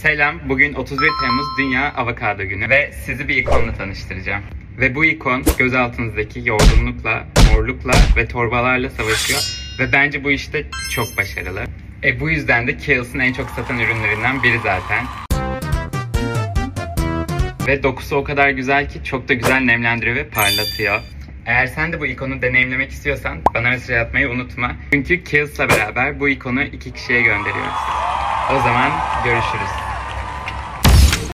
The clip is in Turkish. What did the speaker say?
Selam, bugün 31 Temmuz Dünya Avokado Günü ve sizi bir ikonla tanıştıracağım. Ve bu ikon gözaltınızdaki yorgunlukla, morlukla ve torbalarla savaşıyor ve bence bu işte çok başarılı. Bu yüzden de Kiehl's'ın en çok satan ürünlerinden biri zaten. Ve dokusu o kadar güzel ki çok da güzel nemlendiriyor ve parlatıyor. Eğer sen de bu ikonu deneyimlemek istiyorsan bana mesaj atmayı unutma. Çünkü Kiehl's'la beraber bu ikonu 2 kişiye gönderiyoruz. O zaman görüşürüz.